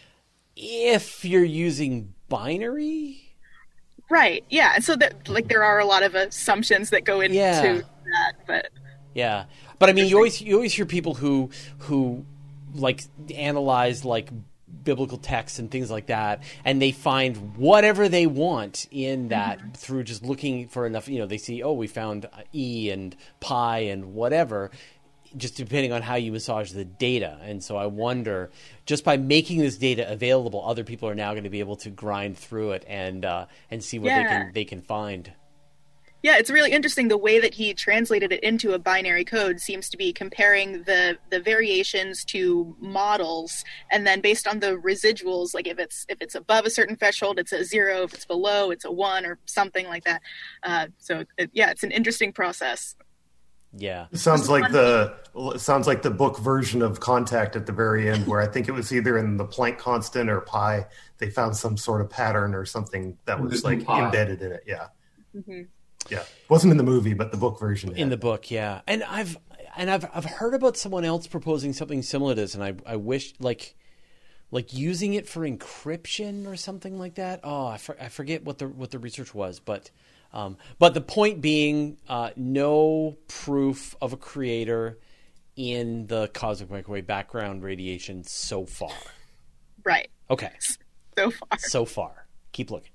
If you're using binary, right? Yeah, and so that there are a lot of assumptions that go into that, but I mean, you always hear people who like analyze like biblical texts and things like that, and they find whatever they want in that through just looking for enough. They see, we found e and pi and whatever. Just depending on how you massage the data. And so I wonder, just by making this data available, other people are now going to be able to grind through it and see what they can find. Yeah, it's really interesting. The way that he translated it into a binary code seems to be comparing the variations to models, and then based on the residuals, like if it's above a certain threshold, it's a 0. If it's below, it's a 1 or something like that. It's an interesting process. Yeah. It sounds like the book version of Contact at the very end, where I think it was either in the Planck constant or pi. They found some sort of pattern or something that was like embedded in it. Yeah, yeah. It wasn't in the movie, but the book version. In the book, yeah. And I've heard about someone else proposing something similar to this, and I wish like using it for encryption or something like that. Oh, I forget what the research was, but the point being, no proof of a creator in the cosmic microwave background radiation so far. Right. Okay. So far. Keep looking.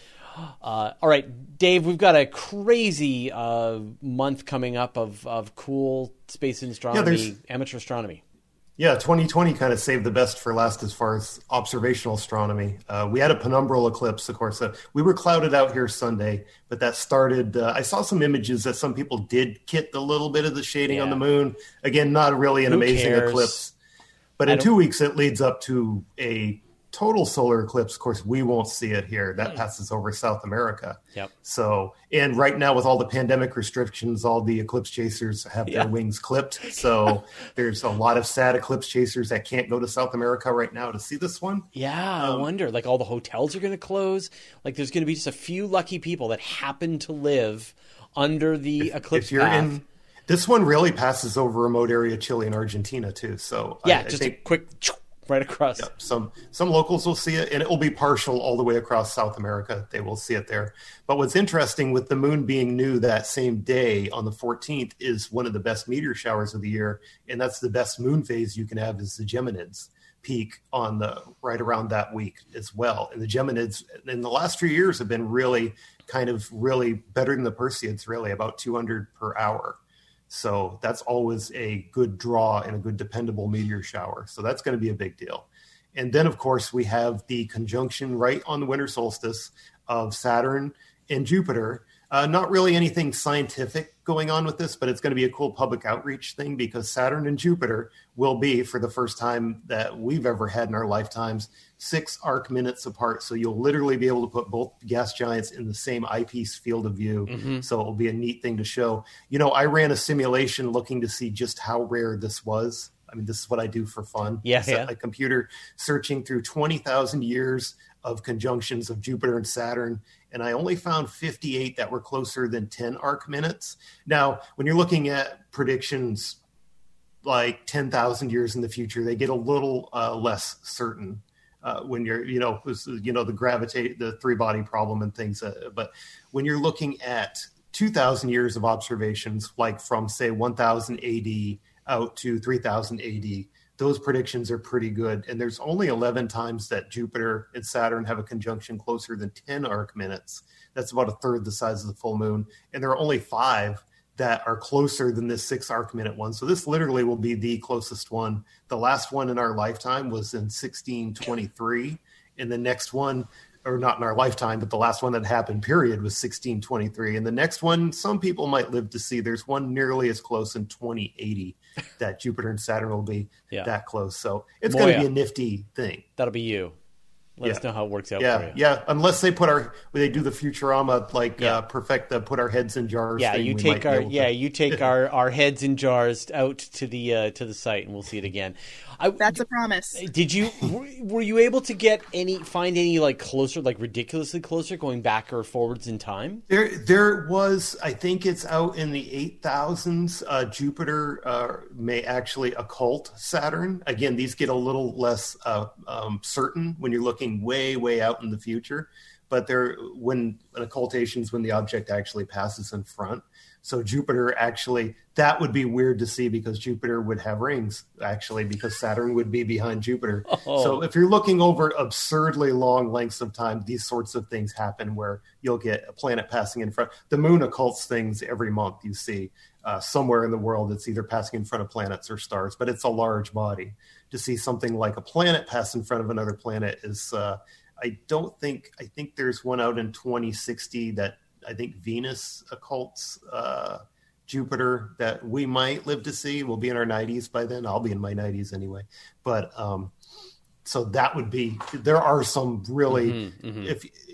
All right, Dave, we've got a crazy month coming up of cool space astronomy, amateur astronomy. Yeah, 2020 kind of saved the best for last as far as observational astronomy. We had a penumbral eclipse, of course. We were clouded out here Sunday, but that started. I saw some images that some people did get a little bit of the shading on the moon. Again, not really an amazing eclipse. But in 2 weeks, it leads up to a total solar eclipse. Of course, we won't see it here. That passes over South America. Yep. So, and right now with all the pandemic restrictions, all the eclipse chasers have their wings clipped. So there's a lot of sad eclipse chasers that can't go to South America right now to see this one. Yeah, I wonder. Like all the hotels are going to close. Like there's going to be just a few lucky people that happen to live under the eclipse path. This one really passes over remote area Chile and Argentina too. So I think, a quick right across. Yeah, some locals will see it, and it will be partial all the way across South America. They will see it there. But what's interesting with the moon being new that same day on the 14th is one of the best meteor showers of the year, and that's the best moon phase you can have is the Geminids peak on the right around that week as well. And the Geminids in the last few years have been really better than the Perseids, really about 200 per hour. So that's always a good draw and a good dependable meteor shower. So that's going to be a big deal. And then, of course, we have the conjunction right on the winter solstice of Saturn and Jupiter. Not really anything scientific going on with this, but it's going to be a cool public outreach thing because Saturn and Jupiter will be, for the first time that we've ever had in our lifetimes, 6 arc minutes apart. So you'll literally be able to put both gas giants in the same eyepiece field of view. Mm-hmm. So it'll be a neat thing to show. You know, I ran a simulation looking to see just how rare this was. I mean, this is what I do for fun. A computer searching through 20,000 years of conjunctions of Jupiter and Saturn, and I only found 58 that were closer than 10 arc minutes. Now, when you're looking at predictions like 10,000 years in the future, they get a little less certain when you're, the three-body problem and things. But when you're looking at 2,000 years of observations, like from, say, 1,000 AD out to 3,000 AD, those predictions are pretty good. And there's only 11 times that Jupiter and Saturn have a conjunction closer than 10 arc minutes. That's about a third the size of the full moon. And there are only 5 that are closer than this 6 arc minute one. So this literally will be the closest one. The last one in our lifetime was in 1623. And the next one, or not in our lifetime, but the last one that happened, period, was 1623. And the next one, some people might live to see. There's one nearly as close in 2080 that Jupiter and Saturn will be that close. So it's going to be a nifty thing. That'll be you. Let us know how it works out for you. Yeah, unless they do the Futurama, put our heads in jars. Yeah, thing, you take our heads in jars out to the site, and we'll see it again. That's a promise. Were you able to find any like closer, like ridiculously closer, going back or forwards in time? There was, I think it's out in the 8,000s. Jupiter may actually occult Saturn. Again, these get a little less certain when you're looking way out in the future, but when an occultation is when the object actually passes in front. So Jupiter actually, that would be weird to see because Jupiter would have rings actually because Saturn would be behind Jupiter. Oh. So if you're looking over absurdly long lengths of time, these sorts of things happen where you'll get a planet passing in front. The moon occults things every month. You see somewhere in the world it's either passing in front of planets or stars, but it's a large body. To see something like a planet pass in front of another planet is, I think there's one out in 2060 that I think Venus occults Jupiter that we might live to see. We'll be in our 90s by then. I'll be in my 90s anyway. But so that would be, there are some really,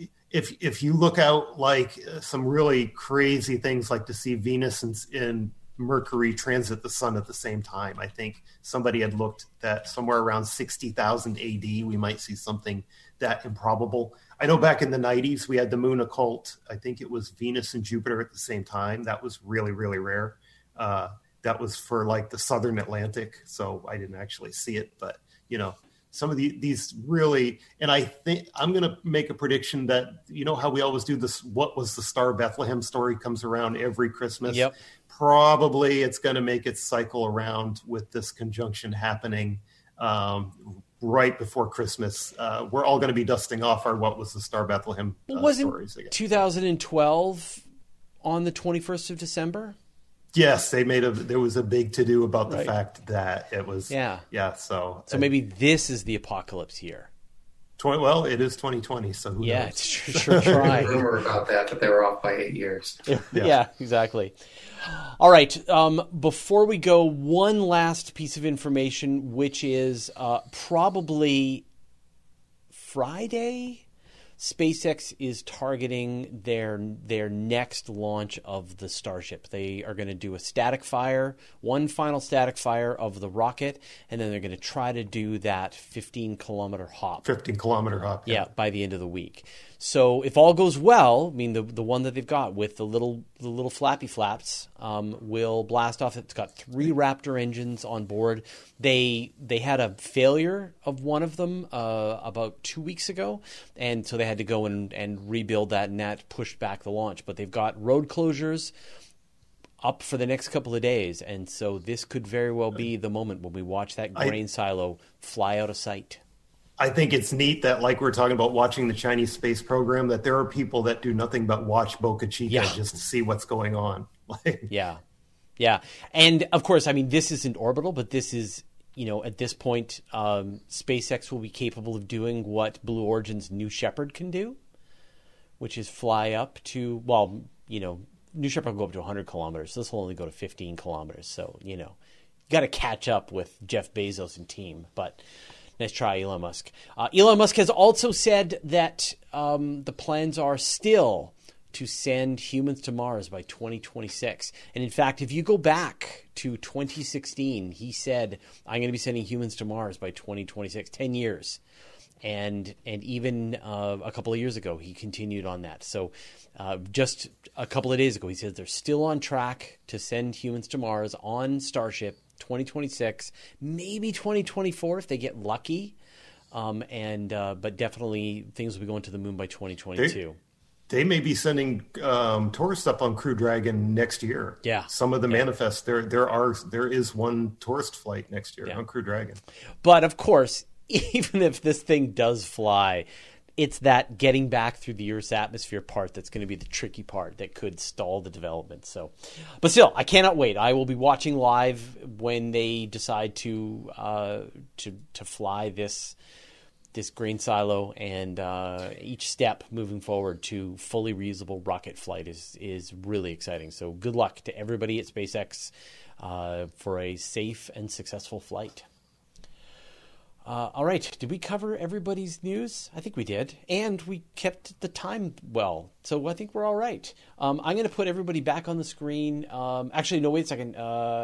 if you look out like some really crazy things like to see Venus in Mercury transit the sun at the same time. I think somebody had looked that somewhere around 60,000 AD, we might see something that improbable. I know back in the 90s, we had the moon occult. I think it was Venus and Jupiter at the same time. That was really, really rare. That was for like the Southern Atlantic. So I didn't actually see it, but some of these really, and I think I'm going to make a prediction that, how we always do this, what was the Star of Bethlehem story comes around every Christmas. Yep. Probably it's going to make its cycle around with this conjunction happening right before Christmas. We're all going to be dusting off our what was the Star of Bethlehem stories again. 2012 on the 21st of December? Yes, there was a big to-do about the fact that it was. Yeah. So maybe this is the apocalypse year. Well, it is 2020, so who knows? Yeah, it's sure try. Rumor about that, but they were off by 8 years. Yeah, exactly. All right. Before we go, one last piece of information, which is probably Friday. SpaceX is targeting their next launch of the Starship. They are going to do a static fire, one final static fire of the rocket, and then they're going to try to do that 15-kilometer hop. 15-kilometer hop. Yeah, by the end of the week. So if all goes well, I mean the one that they've got with the little flappy flaps will blast off. It's got 3 Raptor engines on board. They had a failure of one of them about 2 weeks ago, and so they had to go and rebuild that, and that pushed back the launch. But they've got road closures up for the next couple of days, and so this could very well be the moment when we watch that grain silo fly out of sight. I think it's neat that, like we're talking about watching the Chinese space program, that there are people that do nothing but watch Boca Chica just to see what's going on. Yeah. And, of course, I mean, this isn't orbital, but this is, at this point, SpaceX will be capable of doing what Blue Origin's New Shepard can do, which is fly up to, New Shepard will go up to 100 kilometers. This will only go to 15 kilometers. So, you got to catch up with Jeff Bezos and team, but... Nice try, Elon Musk. Elon Musk has also said that the plans are still to send humans to Mars by 2026. And in fact, if you go back to 2016, he said, I'm going to be sending humans to Mars by 2026, 10 years. And even a couple of years ago, he continued on that. So just a couple of days ago, he said they're still on track to send humans to Mars on Starship 2026, maybe 2024 if they get lucky, but definitely things will be going to the moon by 2022. They may be sending tourists up on Crew Dragon next year. Yeah, some of the manifests there is one tourist flight next year on Crew Dragon. But of course, even if this thing does fly, it's that getting back through the Earth's atmosphere part that's going to be the tricky part that could stall the development. So, but still, I cannot wait. I will be watching live when they decide to fly this grain silo, and each step moving forward to fully reusable rocket flight is really exciting. So, good luck to everybody at SpaceX for a safe and successful flight. All right. Did we cover everybody's news? I think we did. And we kept the time well. So I think we're all right. I'm going to put everybody back on the screen. Actually, no, wait a second.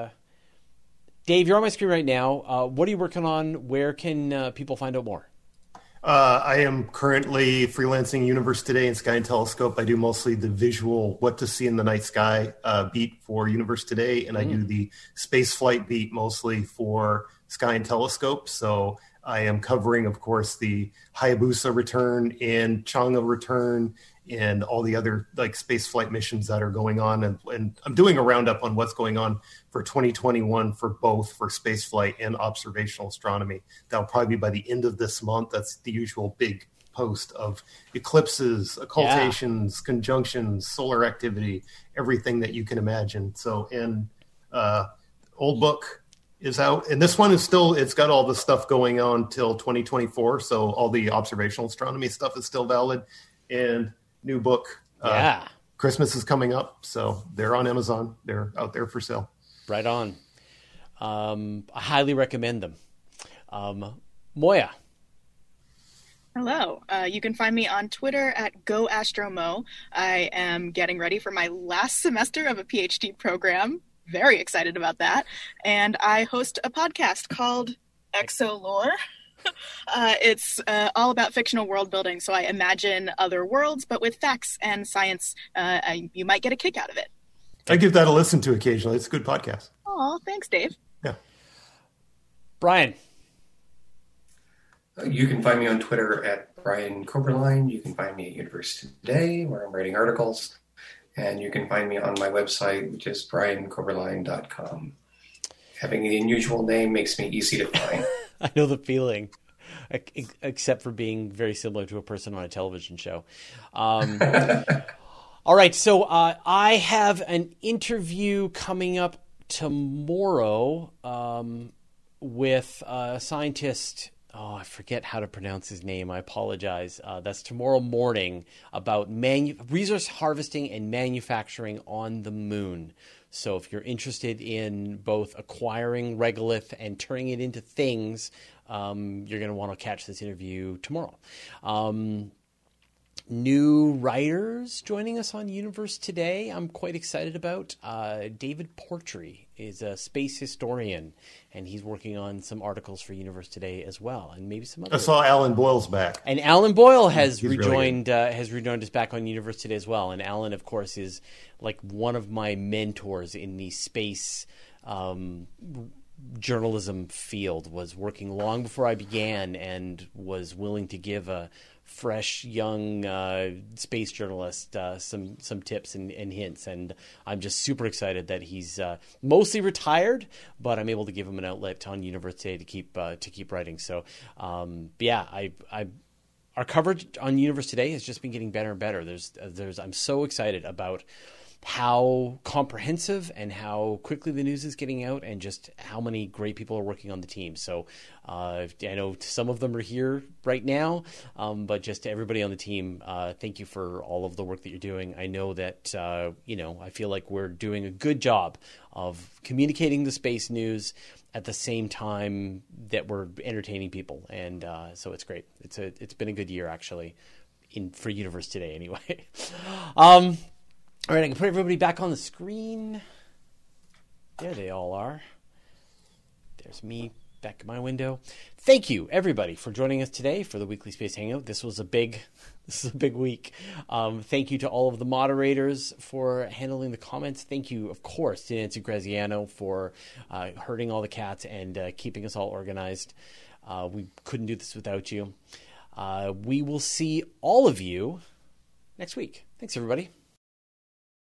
Dave, you're on my screen right now. What are you working on? Where can people find out more? I am currently freelancing Universe Today and Sky and Telescope. I do mostly the visual what to see in the night sky beat for Universe Today, and I do the space flight beat mostly for Sky and Telescope. So I am covering, of course, the Hayabusa return and Chang'e return and all the other space flight missions that are going on. And I'm doing a roundup on what's going on for 2021 for both for space flight and observational astronomy. That'll probably be by the end of this month. That's the usual big post of eclipses, occultations, conjunctions, solar activity, everything that you can imagine. So, and old book is out, and this one is still, it's got all the stuff going on till 2024, so all the observational astronomy stuff is still valid. And new book, Christmas is coming up, so they're on Amazon. They're out there for sale. Right on. I highly recommend them. Moya. Hello. You can find me on Twitter at GoAstroMo. I am getting ready for my last semester of a PhD program. very excited about that. And I host a podcast called Exolore. It's all about fictional world building. So I imagine other worlds, but with facts and science. You might get a kick out of it. I give that a listen to occasionally. It's a good podcast. Oh, thanks, Dave. Yeah. Brian. You can find me on Twitter at Brian Coberline. You can find me at Universe Today, where I'm writing articles. And you can find me on my website, which is briancoberline.com. Having an unusual name makes me easy to find. I know the feeling, except for being very similar to a person on a television show. All right, so I have an interview coming up tomorrow with a scientist. Oh, I forget how to pronounce his name. I apologize. That's tomorrow morning about resource harvesting and manufacturing on the moon. So if you're interested in both acquiring regolith and turning it into things, you're going to want to catch this interview tomorrow. New writers joining us on Universe Today, I'm quite excited about. David Portree is a space historian, and he's working on some articles for Universe Today as well, and maybe some other. I saw Alan Boyle's back. And Alan Boyle has He's rejoined really has rejoined us back on Universe Today as well. And Alan, of course, is like one of my mentors in the space journalism field. Was working long before I began, and was willing to give a fresh young space journalist some tips and hints, and I'm just super excited that he's mostly retired, but I'm able to give him an outlet on Universe Today to keep writing. So our coverage on Universe Today has just been getting better and better. I'm so excited about how comprehensive and how quickly the news is getting out, and just how many great people are working on the team. So I know some of them are here right now, but just to everybody on the team, thank you for all of the work that you're doing. I know that, I feel like we're doing a good job of communicating the space news at the same time that we're entertaining people. And so it's great. It's been a good year, actually, for Universe Today anyway. All right, I can put everybody back on the screen. There they all are. There's me back at my window. Thank you, everybody, for joining us today for the Weekly Space Hangout. This is a big week. Thank you to all of the moderators for handling the comments. Thank you, of course, to Nancy Graziano for herding all the cats and keeping us all organized. We couldn't do this without you. We will see all of you next week. Thanks, everybody.